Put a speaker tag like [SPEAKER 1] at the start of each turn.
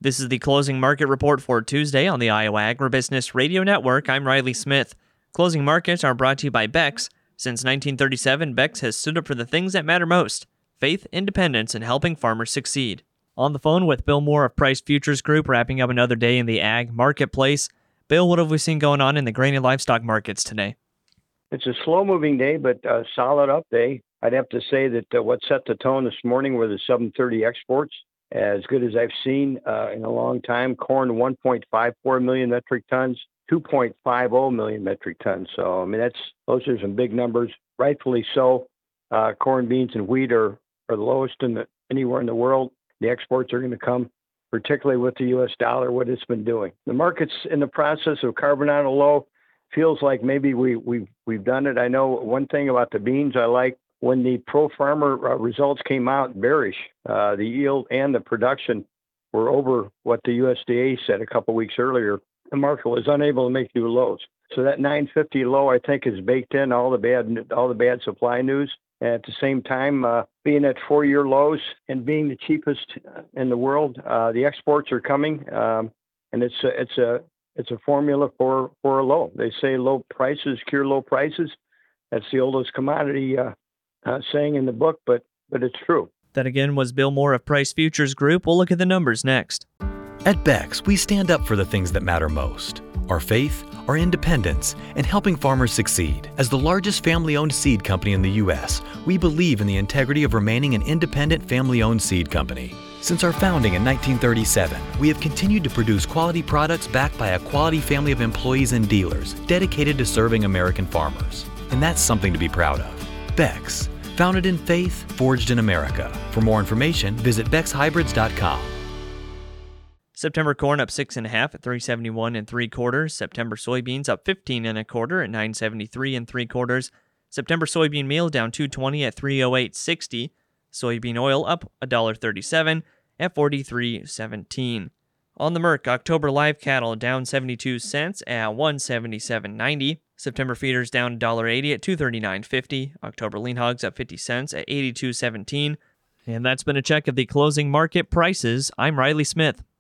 [SPEAKER 1] This is the closing market report for Tuesday on the Iowa Agribusiness Radio Network. I'm Riley Smith. Closing markets are brought to you by Beck's. Since 1937, Beck's has stood up for the things that matter most: faith, independence, and helping farmers succeed. On the phone with Bill Moore of Price Futures Group, wrapping up another day in the ag marketplace. Bill, what have we seen going on in the grain and livestock markets today?
[SPEAKER 2] It's a slow-moving day, but a solid up day. I'd have to say that what set the tone this morning were the 730 exports, as good as I've seen in a long time. Corn, 1.54 million metric tons, 2.50 million metric tons. So, those are some big numbers, rightfully so. Corn, beans, and wheat are the lowest anywhere in the world. The exports are going to come, particularly with the U.S. dollar, what it's been doing. The market's in the process of carving out a low. Feels like maybe we've done it. I know one thing about the beans I like. When the Pro Farmer results came out bearish, the yield and the production were over what the USDA said a couple weeks earlier. The market was unable to make new lows. So that 950 low, I think, is baked in all the bad supply news. And at the same time, being at 4-year lows and being the cheapest in the world, the exports are coming, and it's a formula for a low. They say low prices cure low prices. That's the oldest commodity saying in the book, but it's true.
[SPEAKER 1] That again was Bill Moore of Price Futures Group. We'll look at the numbers next.
[SPEAKER 3] At Beck's, we stand up for the things that matter most: our faith, our independence, and helping farmers succeed. As the largest family-owned seed company in the U.S., we believe in the integrity of remaining an independent family-owned seed company. Since our founding in 1937, we have continued to produce quality products backed by a quality family of employees and dealers dedicated to serving American farmers. And that's something to be proud of. Beck's, founded in faith, forged in America. For more information, visit beckshybrids.com.
[SPEAKER 1] September corn up 6.5 at 371 3/4. September soybeans up 15 1/4 at 973 3/4. September soybean meal down 220 at 308.60. Soybean oil up $1.37 at 43.17. On the Merc, October live cattle down 72 cents at 177.90. September feeders down $1.80 at 239.50. October lean hogs up 50 cents at 82.17. And that's been a check of the closing market prices. I'm Riley Smith.